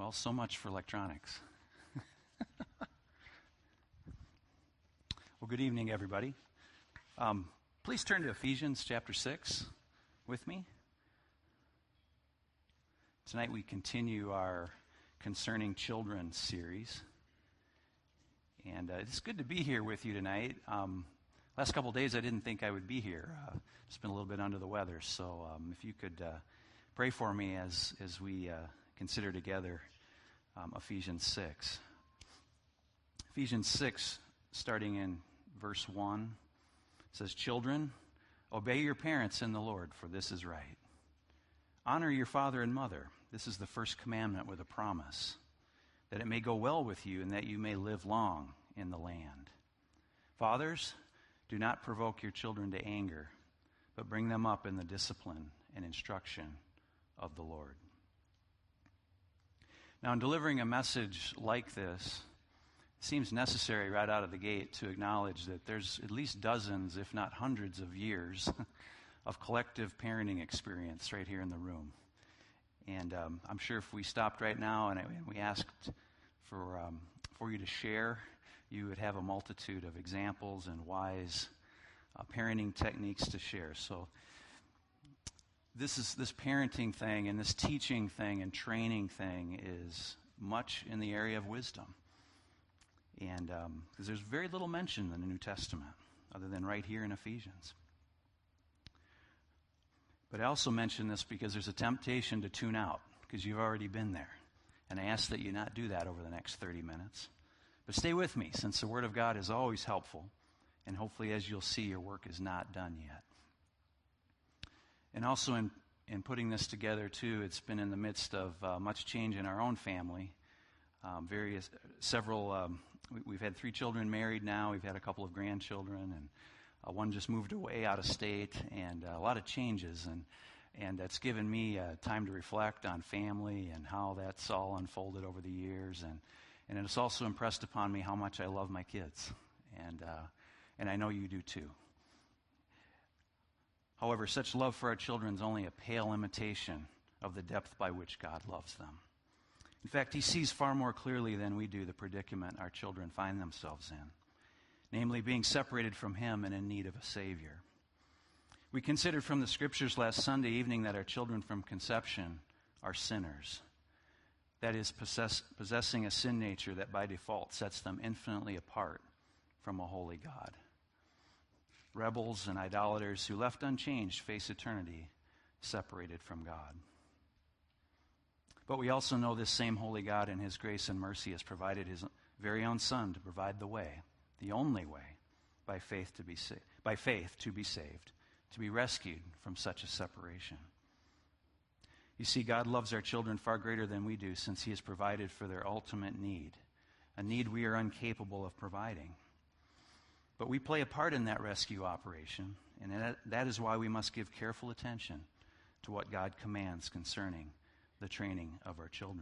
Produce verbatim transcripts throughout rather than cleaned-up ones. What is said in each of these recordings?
Well, so much for electronics. Well, good evening, everybody. Um, please turn to Ephesians chapter six with me. Tonight we continue our Concerning Children series. And uh, it's good to be here with you tonight. Um, last couple of days I didn't think I would be here. Uh, just been a little bit under the weather. So um, if you could uh, pray for me as, as we uh, consider together um, Ephesians six. Ephesians six, starting in verse one, says, "Children, obey your parents in the Lord, for this is right. Honor your father and mother. This is the first commandment with a promise, that it may go well with you and that you may live long in the land. Fathers, do not provoke your children to anger, but bring them up in the discipline and instruction of the Lord." Now, in delivering a message like this, it seems necessary right out of the gate to acknowledge that there's at least dozens, if not hundreds of years of collective parenting experience right here in the room. And um, I'm sure if we stopped right now and, and we asked for um, for you to share, you would have a multitude of examples and wise uh, parenting techniques to share. So this is this parenting thing and this teaching thing and training thing is much in the area of wisdom. And because um, there's very little mention in the New Testament other than right here in Ephesians. But I also mention this because there's a temptation to tune out because you've already been there. And I ask that you not do that over the next thirty minutes. But stay with me, since the Word of God is always helpful. And hopefully, as you'll see, your work is not done yet. And also in, in putting this together, too, it's been in the midst of uh, much change in our own family. Um, various, several, um, we, we've had three children married now. We've had a couple of grandchildren, and uh, one just moved away out of state, and uh, a lot of changes. And And that's given me uh, time to reflect on family and how that's all unfolded over the years. And, and it's also impressed upon me how much I love my kids. And, uh, and I know you do too. However, such love for our children is only a pale imitation of the depth by which God loves them. In fact, He sees far more clearly than we do the predicament our children find themselves in, namely being separated from Him and in need of a Savior. We considered from the Scriptures last Sunday evening that our children from conception are sinners. That is, possess, possessing a sin nature that by default sets them infinitely apart from a holy God. Rebels and idolaters who, left unchanged, face eternity separated from God. But we also know this same holy God in His grace and mercy has provided His very own Son to provide the way, the only way, by faith to be sa- by faith to be saved, to be rescued from such a separation. You see, God loves our children far greater than we do, since He has provided for their ultimate need, a need we are incapable of providing. But we play a part in that rescue operation, and that, that is why we must give careful attention to what God commands concerning the training of our children.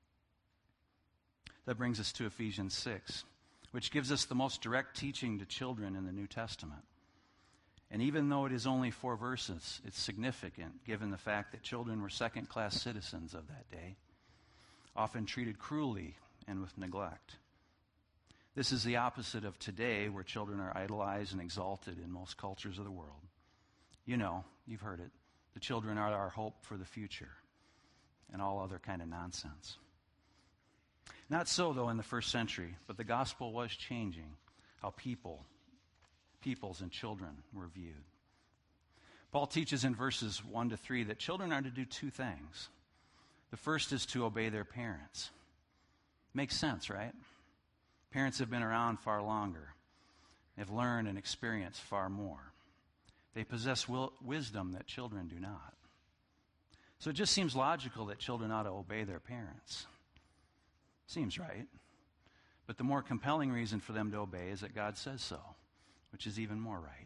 That brings us to Ephesians six, which gives us the most direct teaching to children in the New Testament. And even though it is only four verses, it's significant given the fact that children were second-class citizens of that day, often treated cruelly and with neglect. This is the opposite of today, where children are idolized and exalted in most cultures of the world. You know, you've heard it. The children are our hope for the future, and all other kind of nonsense. Not so, though, in the first century, but the gospel was changing how people peoples and children were viewed. Paul teaches in verses one to three that children are to do two things. The first is to obey their parents. Makes sense, right? Parents have been around far longer. They've learned and experienced far more. They possess will, wisdom that children do not. So it just seems logical that children ought to obey their parents. Seems right. But the more compelling reason for them to obey is that God says so, which is even more right.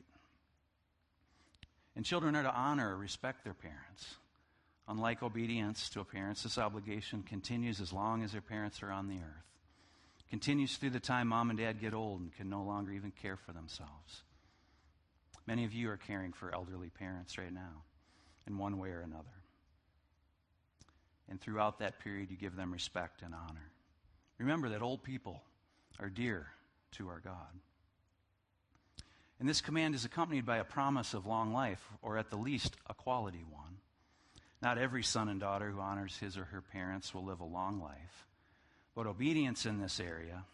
And children are to honor or respect their parents. Unlike obedience to a parent, this obligation continues as long as their parents are on the earth. Continues through the time mom and dad get old and can no longer even care for themselves. Many of you are caring for elderly parents right now, in one way or another. And throughout that period, you give them respect and honor. Remember that old people are dear to our God. And this command is accompanied by a promise of long life, or at the least, a quality one. Not every son and daughter who honors his or her parents will live a long life, but obedience in this area,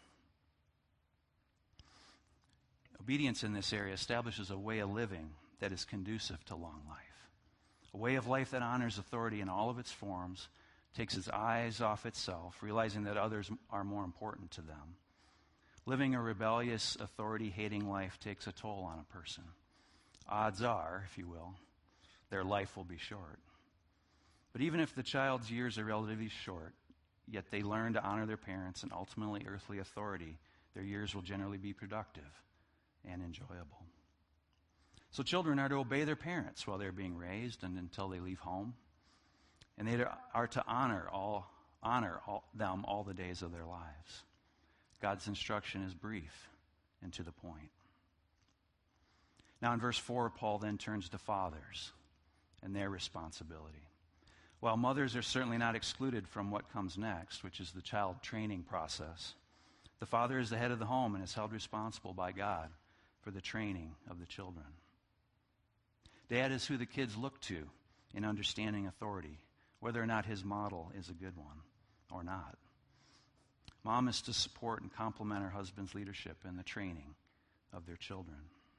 obedience in this area establishes a way of living that is conducive to long life. A way of life that honors authority in all of its forms, takes its eyes off itself, realizing that others are more important to them. Living a rebellious, authority-hating life takes a toll on a person. Odds are, if you will, their life will be short. But even if the child's years are relatively short, yet they learn to honor their parents and ultimately earthly authority, their years will generally be productive and enjoyable. So children are to obey their parents while they're being raised and until they leave home. And they are to honor all honor all, them all the days of their lives. God's instruction is brief and to the point. Now in verse four, Paul then turns to fathers and their responsibility. While mothers are certainly not excluded from what comes next, which is the child training process, the father is the head of the home and is held responsible by God for the training of the children. Dad is who the kids look to in understanding authority, whether or not his model is a good one or not. Mom is to support and complement her husband's leadership in the training of their children.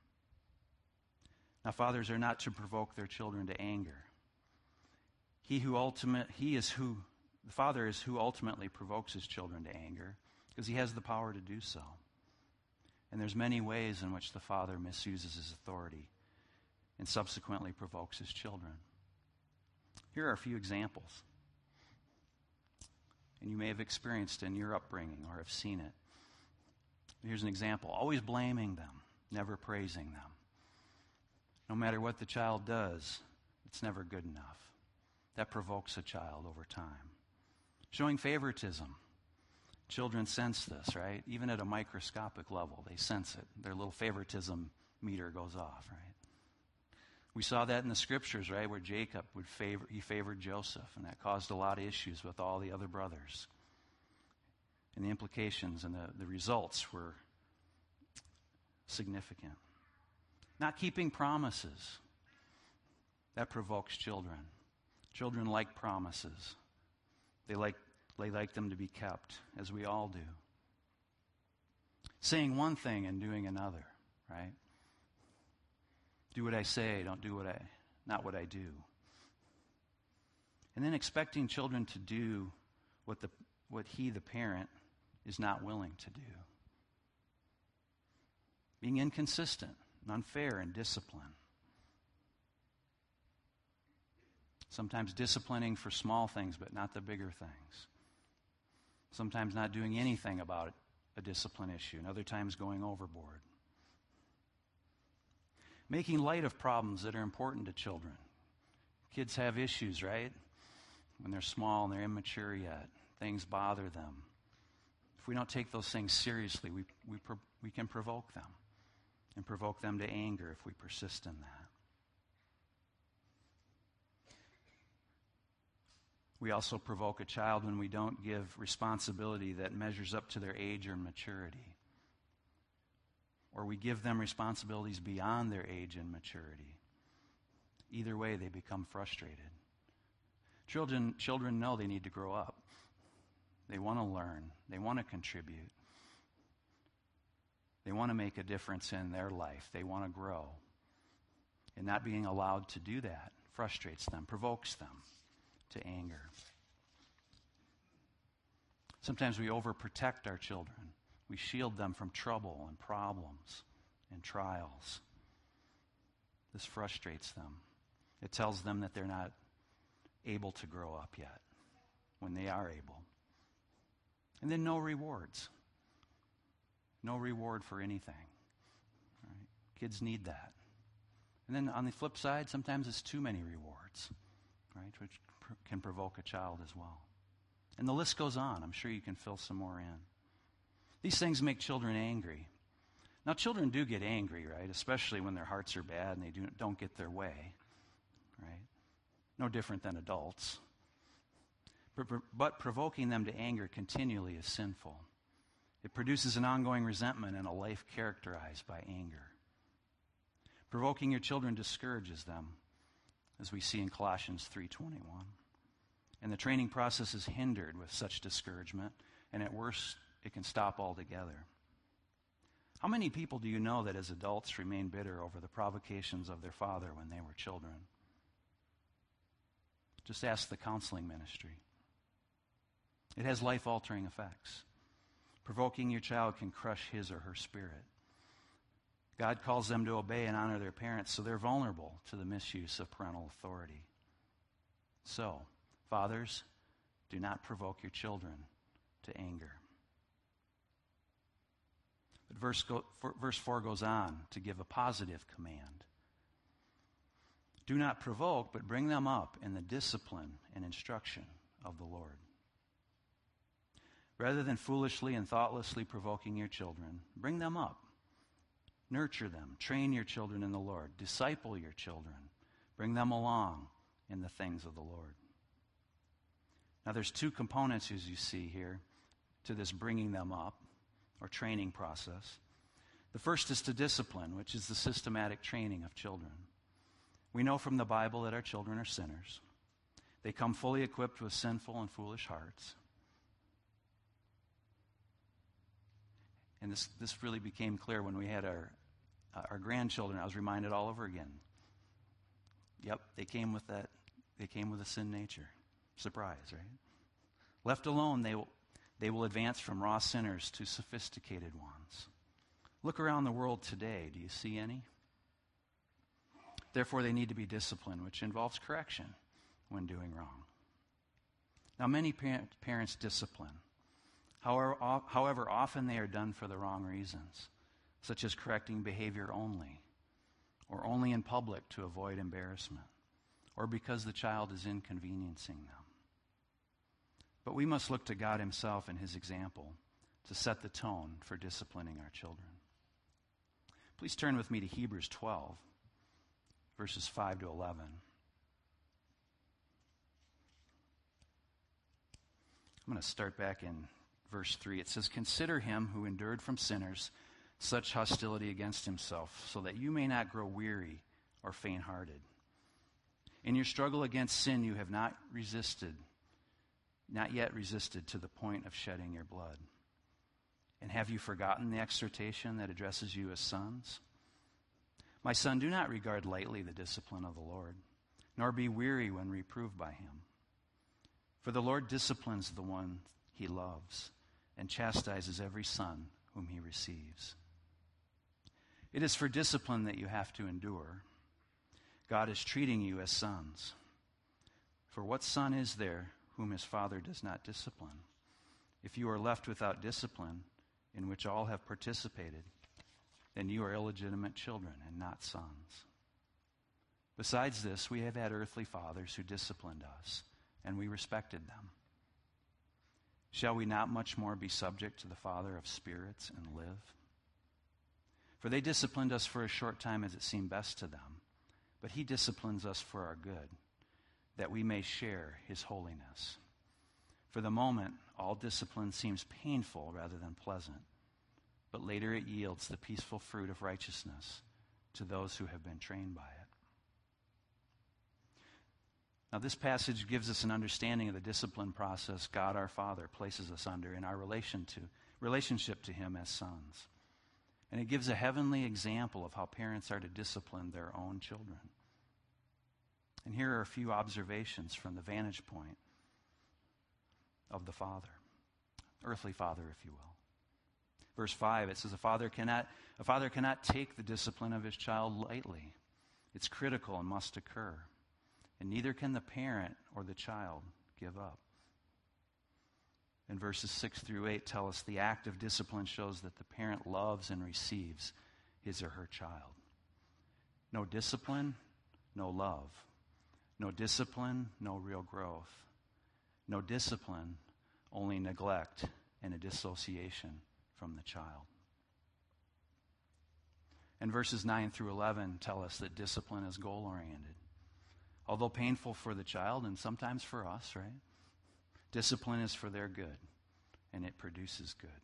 Now, fathers are not to provoke their children to anger. He who ultimate, he is who, the father is who ultimately provokes his children to anger, because he has the power to do so. And there's many ways in which the father misuses his authority and subsequently provokes his children. Here are a few examples. And you may have experienced in your upbringing or have seen it. Here's an example. Always blaming them, never praising them. No matter what the child does, it's never good enough. That provokes a child over time. Showing favoritism. Children sense this, right? Even at a microscopic level, they sense it. Their little favoritism meter goes off, right? We saw that in the scriptures, right, where Jacob would favor, he favored Joseph, and that caused a lot of issues with all the other brothers. And the implications and the, the results were significant. Not keeping promises. That provokes children. Children like promises. They like, they like them to be kept, as we all do. Saying one thing and doing another, right? Do what I say, don't do what I, not what I do. And then expecting children to do what the what he, the parent, is not willing to do. Being inconsistent and unfair in discipline. Sometimes disciplining for small things, but not the bigger things. Sometimes not doing anything about a discipline issue, and other times going overboard. Making light of problems that are important to children. Kids have issues, right? When they're small and they're immature yet. Things bother them. If we don't take those things seriously, we, we, we can provoke them. And provoke them to anger if we persist in that. We also provoke a child when we don't give responsibility that measures up to their age or maturity. Or we give them responsibilities beyond their age and maturity. Either way, they become frustrated. Children, children know they need to grow up. They want to learn. They want to contribute. They want to make a difference in their life. They want to grow. And not being allowed to do that frustrates them, provokes them to anger. Sometimes we overprotect our children. We shield them from trouble and problems and trials. This frustrates them. It tells them that they're not able to grow up yet when they are able. And then no rewards. No reward for anything. Right? Kids need that. And then on the flip side, sometimes it's too many rewards, right, which pr- can provoke a child as well. And the list goes on. I'm sure you can fill some more in. These things make children angry. Now, children do get angry, right, especially when their hearts are bad and they do, don't get their way, right? No different than adults. But provoking them to anger continually is sinful. It produces an ongoing resentment and a life characterized by anger. Provoking your children discourages them, as we see in Colossians three twenty-one. And the training process is hindered with such discouragement, and at worst, it can stop altogether. How many people do you know that as adults remain bitter over the provocations of their father when they were children? Just ask the counseling ministry. It has life-altering effects. Provoking your child can crush his or her spirit. God calls them to obey and honor their parents, so they're vulnerable to the misuse of parental authority. So, fathers, do not provoke your children to anger. But verse, go, verse four goes on to give a positive command. Do not provoke, but bring them up in the discipline and instruction of the Lord. Rather than foolishly and thoughtlessly provoking your children, bring them up. Nurture them. Train your children in the Lord. Disciple your children. Bring them along in the things of the Lord. Now there's two components, as you see here, to this bringing them up or training process. The first is to discipline, which is the systematic training of children. We know from the Bible that our children are sinners. They come fully equipped with sinful and foolish hearts. And this, this really became clear when we had our, uh, our grandchildren. I was reminded all over again. Yep, they came with that, they came with a sin nature. Surprise, right? Left alone, they will, they will advance from raw sinners to sophisticated ones. Look around the world today. Do you see any? Therefore, they need to be disciplined, which involves correction when doing wrong. Now, many parents discipline. However, however, often they are done for the wrong reasons, such as correcting behavior only, or only in public to avoid embarrassment, or because the child is inconveniencing them. But we must look to God Himself and His example to set the tone for disciplining our children. Please turn with me to Hebrews twelve, verses five to eleven. I'm going to start back in verse three. It says, "Consider him who endured from sinners such hostility against himself, so that you may not grow weary or faint-hearted. In your struggle against sin, you have not resisted, not yet resisted to the point of shedding your blood. And have you forgotten the exhortation that addresses you as sons? My son, do not regard lightly the discipline of the Lord, nor be weary when reproved by him. For the Lord disciplines the one He loves, and chastises every son whom He receives. It is for discipline that you have to endure. God is treating you as sons. For what son is there whom his father does not discipline? If you are left without discipline, in which all have participated, then you are illegitimate children and not sons. Besides this, we have had earthly fathers who disciplined us, and we respected them. Shall we not much more be subject to the Father of spirits and live? For they disciplined us for a short time as it seemed best to them, but He disciplines us for our good, that we may share His holiness. For the moment, all discipline seems painful rather than pleasant, but later it yields the peaceful fruit of righteousness to those who have been trained by it." Now, this passage gives us an understanding of the discipline process God our Father places us under in our relation to, relationship to Him as sons. And it gives a heavenly example of how parents are to discipline their own children. And here are a few observations from the vantage point of the Father, earthly Father, if you will. Verse five, it says, a father cannot, a father cannot take the discipline of his child lightly. It's critical and must occur. And neither can the parent or the child give up. And verses six through eight tell us the act of discipline shows that the parent loves and receives his or her child. No discipline, no love. No discipline, no real growth. No discipline, only neglect and a dissociation from the child. And verses nine through eleven tell us that discipline is goal-oriented. Although painful for the child and sometimes for us, right? Discipline is for their good, and it produces good.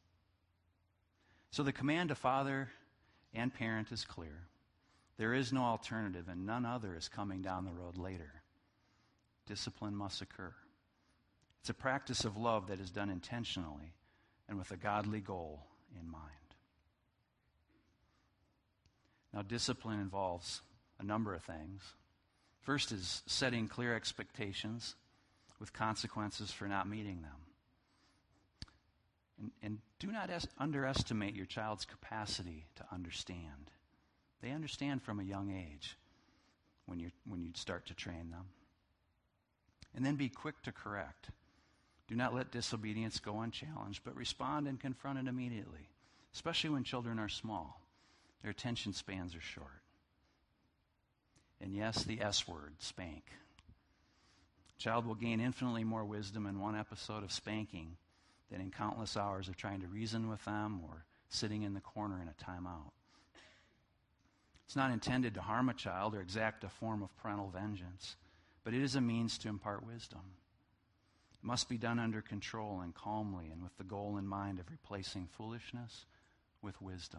So the command to father and parent is clear. There is no alternative, and none other is coming down the road later. Discipline must occur. It's a practice of love that is done intentionally and with a godly goal in mind. Now, discipline involves a number of things. First is setting clear expectations with consequences for not meeting them. And, and do not es- underestimate your child's capacity to understand. They understand from a young age when you when you start to train them. And then be quick to correct. Do not let disobedience go unchallenged, but respond and confront it immediately, especially when children are small. Their attention spans are short. And yes, the S word, spank. Child will gain infinitely more wisdom in one episode of spanking than in countless hours of trying to reason with them or sitting in the corner in a timeout. It's not intended to harm a child or exact a form of parental vengeance, but it is a means to impart wisdom. It must be done under control and calmly and with the goal in mind of replacing foolishness with wisdom.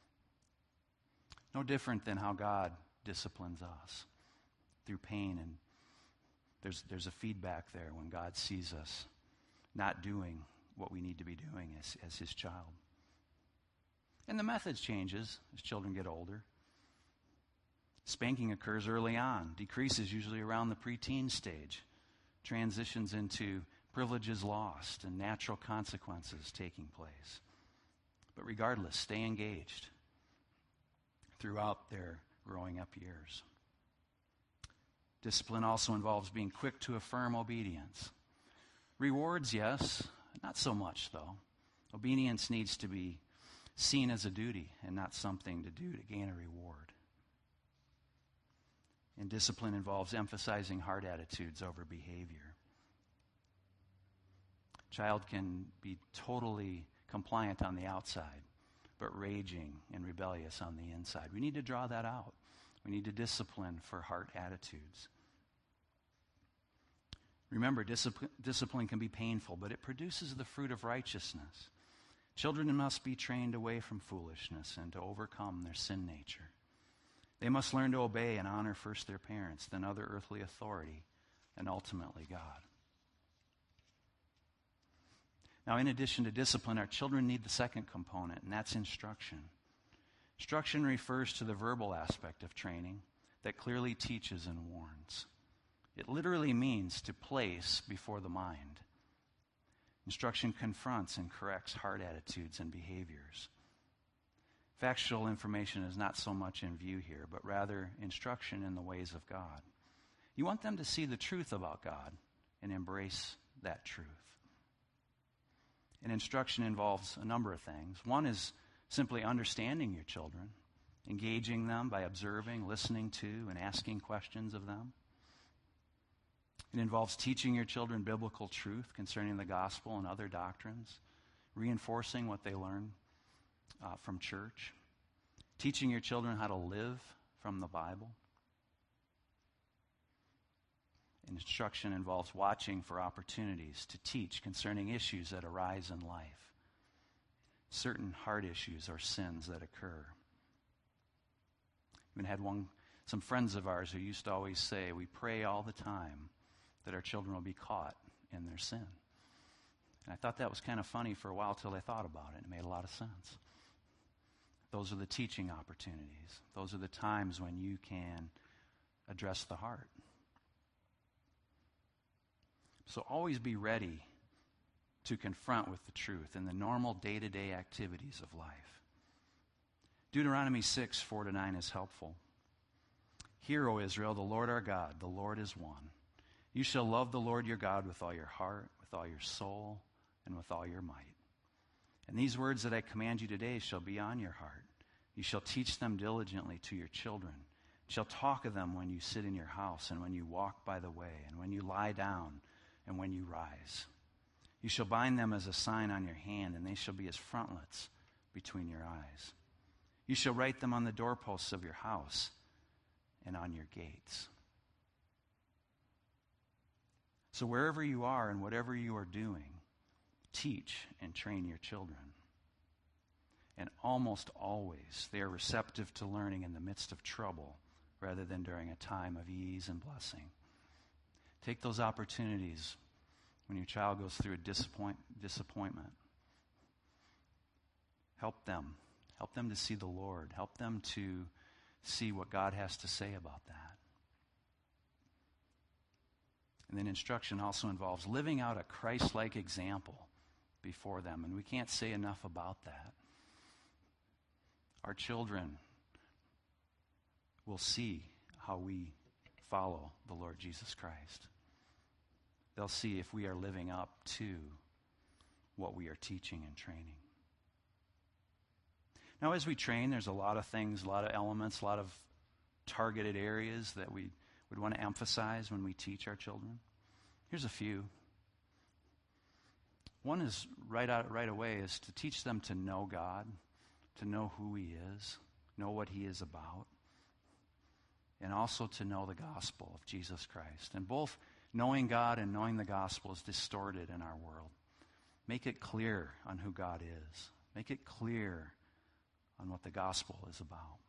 No different than how God disciplines us through pain, and there's there's a feedback there when God sees us not doing what we need to be doing as, as his child. And the methods changes as children get older. Spanking occurs early on, decreases usually around the preteen stage, transitions into privileges lost and natural consequences taking place. But regardless, stay engaged throughout their growing up years. Discipline also involves being quick to affirm obedience. Rewards, yes, not so much though. Obedience needs to be seen as a duty and not something to do to gain a reward. And discipline involves emphasizing heart attitudes over behavior. Child can be totally compliant on the outside, but raging and rebellious on the inside. We need to draw that out. We need to discipline for heart attitudes. Remember, discipline, discipline can be painful, but it produces the fruit of righteousness. Children must be trained away from foolishness and to overcome their sin nature. They must learn to obey and honor first their parents, then other earthly authority, and ultimately God. Now, in addition to discipline, our children need the second component, and that's instruction. Instruction refers to the verbal aspect of training that clearly teaches and warns. It literally means to place before the mind. Instruction confronts and corrects heart attitudes and behaviors. Factual information is not so much in view here, but rather instruction in the ways of God. You want them to see the truth about God and embrace that truth. And instruction involves a number of things. One is simply understanding your children, engaging them by observing, listening to, and asking questions of them. It involves teaching your children biblical truth concerning the gospel and other doctrines, reinforcing what they learn uh, from church, teaching your children how to live from the Bible. Instruction involves watching for opportunities to teach concerning issues that arise in life, certain heart issues or sins that occur. We had one, some friends of ours who used to always say, we pray all the time that our children will be caught in their sin. And I thought that was kind of funny for a while till I thought about it. It made a lot of sense. Those are the teaching opportunities. Those are the times when you can address the heart. So always be ready to confront with the truth in the normal day-to-day activities of life. Deuteronomy six, four to nine is helpful. Hear, O Israel, the Lord our God, the Lord is one. You shall love the Lord your God with all your heart, with all your soul, and with all your might. And these words that I command you today shall be on your heart. You shall teach them diligently to your children. You shall talk of them when you sit in your house, and when you walk by the way, and when you lie down, and when you rise. You shall bind them as a sign on your hand, and they shall be as frontlets between your eyes. You shall write them on the doorposts of your house and on your gates. So wherever you are and whatever you are doing, teach and train your children. And almost always they are receptive to learning in the midst of trouble rather than during a time of ease and blessing. Take those opportunities when your child goes through a disappoint, disappointment. Help them. Help them to see the Lord. Help them to see what God has to say about that. And then instruction also involves living out a Christ-like example before them. And we can't say enough about that. Our children will see how we follow the Lord Jesus Christ. They'll see if we are living up to what we are teaching and training. Now, as we train, there's a lot of things, a lot of elements, a lot of targeted areas that we would want to emphasize when we teach our children. Here's a few. One is right out right away is to teach them to know God, to know who He is, know what He is about, and also to know the gospel of Jesus Christ. And both knowing God and knowing the gospel is distorted in our world. Make it clear on who God is. Make it clear on what the gospel is about.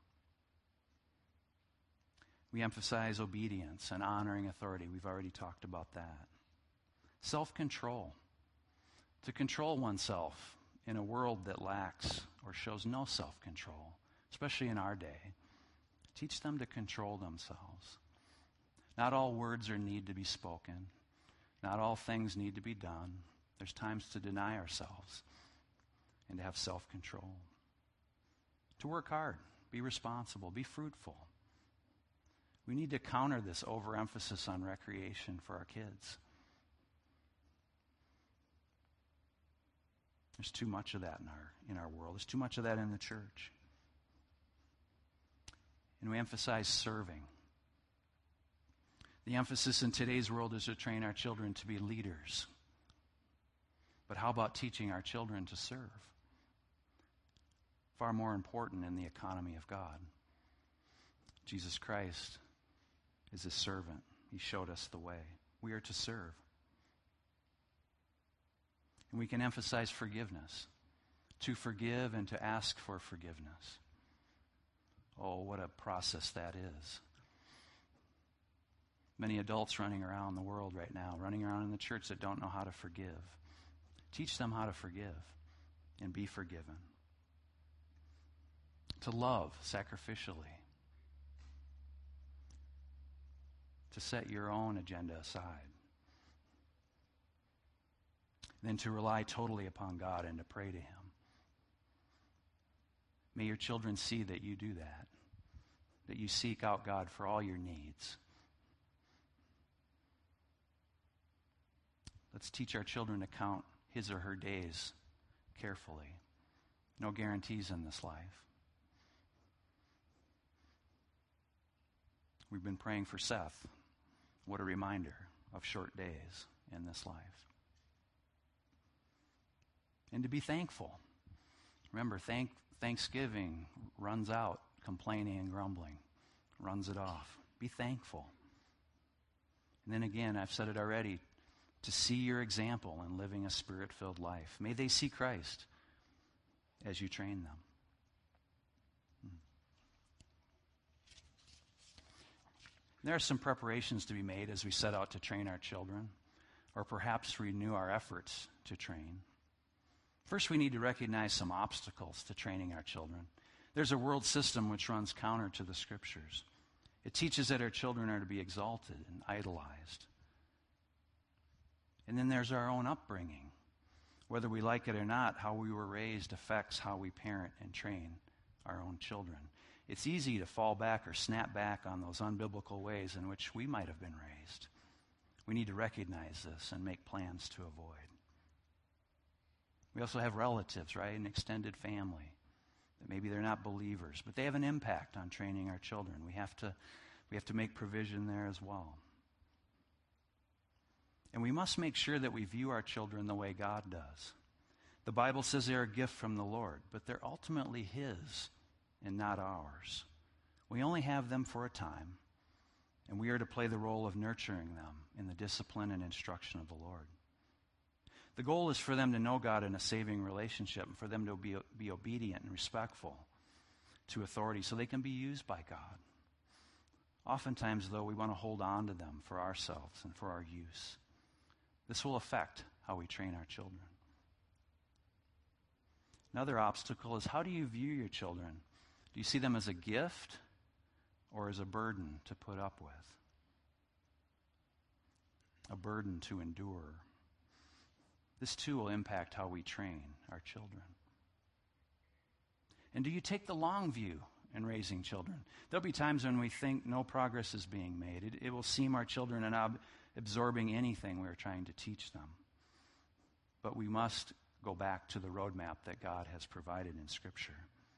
We emphasize obedience and honoring authority. We've already talked about that. Self-control. To control oneself in a world that lacks or shows no self-control, especially in our day. Teach them to control themselves. Not all words are need to be spoken. Not all things need to be done. There's times to deny ourselves and to have self-control. To work hard, be responsible, be fruitful. We need to counter this overemphasis on recreation for our kids. There's too much of that in our in our world. There's too much of that in the church. And we emphasize serving. The emphasis in today's world is to train our children to be leaders. But how about teaching our children to serve? Far more important in the economy of God. Jesus Christ is a servant. He showed us the way. We are to serve. And we can emphasize forgiveness. To forgive and to ask for forgiveness. Oh, what a process that is. Many adults running around the world right now, running around in the church that don't know how to forgive. Teach them how to forgive and be forgiven. To love sacrificially. To set your own agenda aside. Then to rely totally upon God and to pray to Him. May your children see that you do that. That you seek out God for all your needs. Let's teach our children to count his or her days carefully. No guarantees in this life. We've been praying for Seth. What a reminder of short days in this life. And to be thankful. Remember, thank, Thanksgiving runs out complaining and grumbling. Runs it off. Be thankful. And then again, I've said it already, to see your example in living a Spirit-filled life. May they see Christ as you train them. Hmm. There are some preparations to be made as we set out to train our children, or perhaps renew our efforts to train. First, we need to recognize some obstacles to training our children. There's a world system which runs counter to the Scriptures. It teaches that our children are to be exalted and idolized. And then there's our own upbringing. Whether we like it or not, how we were raised affects how we parent and train our own children. It's easy to fall back or snap back on those unbiblical ways in which we might have been raised. We need to recognize this and make plans to avoid. We also have relatives, right? An extended family. That maybe they're not believers, but they have an impact on training our children. We have to, we have to make provision there as well. And we must make sure that we view our children the way God does. The Bible says they're a gift from the Lord, but they're ultimately His and not ours. We only have them for a time, And we are to play the role of nurturing them in the discipline and instruction of the Lord. The goal is for them to know God in a saving relationship and for them to be, be obedient and respectful to authority so they can be used by God. Oftentimes, though, we want to hold on to them for ourselves and for our use. This will affect how we train our children. Another obstacle is, how do you view your children? Do you see them as a gift or as a burden to put up with? A burden to endure. This too will impact how we train our children. And do you take the long view in raising children? There'll be times when we think no progress is being made. It, it will seem our children are not absorbing anything we're trying to teach them. But we must go back to the roadmap that God has provided in Scripture.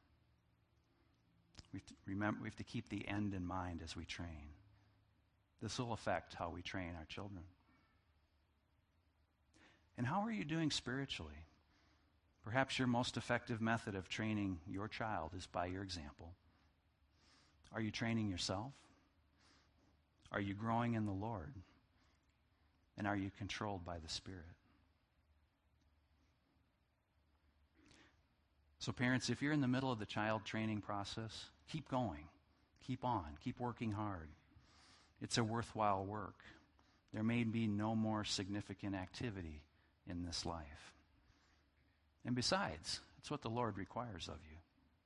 We have to remember, we have to keep the end in mind as we train. This will affect how we train our children. And how are you doing spiritually? Perhaps your most effective method of training your child is by your example. Are you training yourself? Are you growing in the Lord? And are you controlled by the Spirit? So parents, if you're in the middle of the child training process, keep going. Keep on. Keep working hard. It's a worthwhile work. There may be no more significant activity in this life. And besides, it's what the Lord requires of you.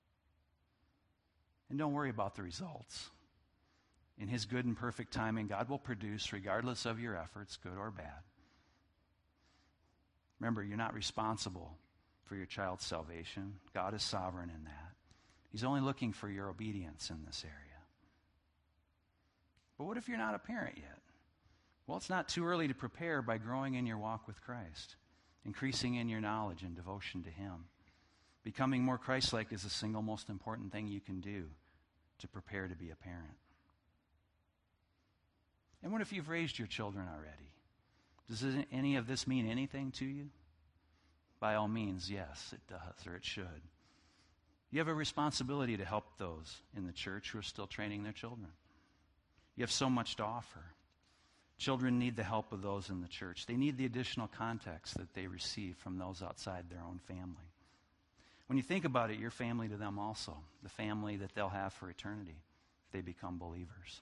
And don't worry about the results. In His good and perfect timing, God will produce, regardless of your efforts, good or bad. Remember, you're not responsible for your child's salvation. God is sovereign in that. He's only looking for your obedience in this area. But what if you're not a parent yet? Well, it's not too early to prepare by growing in your walk with Christ, increasing in your knowledge and devotion to Him. Becoming more Christ-like is the single most important thing you can do to prepare to be a parent. And what if you've raised your children already? Does any of this mean anything to you? By all means, yes, it does, or it should. You have a responsibility to help those in the church who are still training their children. You have so much to offer. Children need the help of those in the church. They need the additional context that they receive from those outside their own family. When you think about it, you're family to them also, the family that they'll have for eternity if they become believers.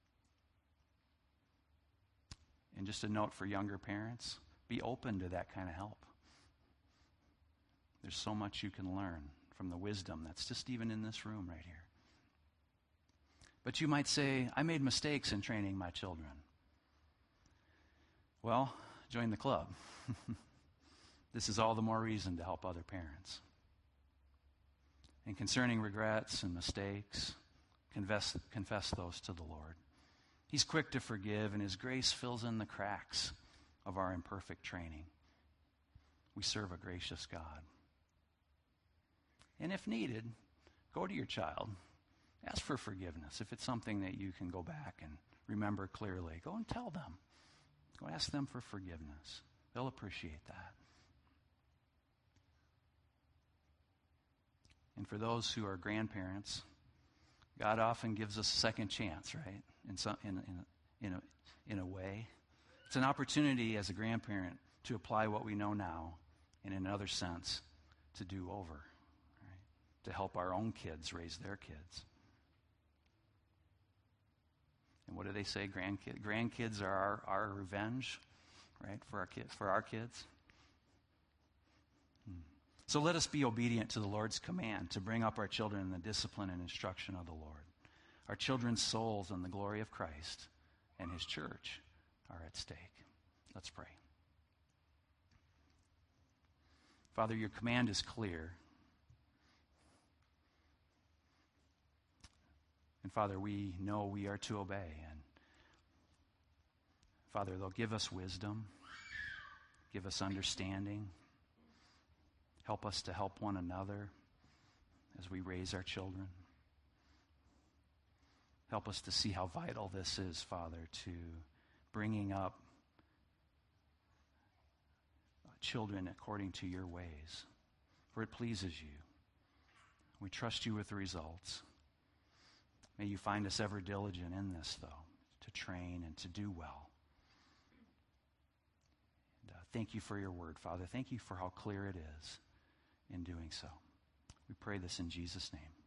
And just a note for younger parents, be open to that kind of help. There's so much you can learn from the wisdom that's just even in this room right here. But you might say, I made mistakes in training my children. Well, join the club. This is all the more reason to help other parents. And concerning regrets and mistakes, confess, confess those to the Lord. He's quick to forgive, and His grace fills in the cracks of our imperfect training. We serve a gracious God. And if needed, go to your child. Ask for forgiveness. If it's something that you can go back and remember clearly, go and tell them. Go ask them for forgiveness. They'll appreciate that. And for those who are grandparents, God often gives us a second chance, right? In some, in, in, in, a, in a way. It's an opportunity as a grandparent to apply what we know now, and in another sense, to do over, right? To help our own kids raise their kids. And what do they say? Grandkids, grandkids are our, our revenge, right? For our kids, for our kids. Hmm. So let us be obedient to the Lord's command to bring up our children in the discipline and instruction of the Lord. Our children's souls and the glory of Christ and His church are at stake. Let's pray. Father, your command is clear. And Father, we know we are to obey. And Father, they'll give us wisdom, give us understanding, help us to help one another as we raise our children. Help us to see how vital this is, Father, to bringing up children according to your ways. For it pleases you. We trust you with the results. May you find us ever diligent in this, though. to train, and to do well. And, uh, thank you for your word, Father. Thank you for how clear it is in doing so. We pray this in Jesus' name.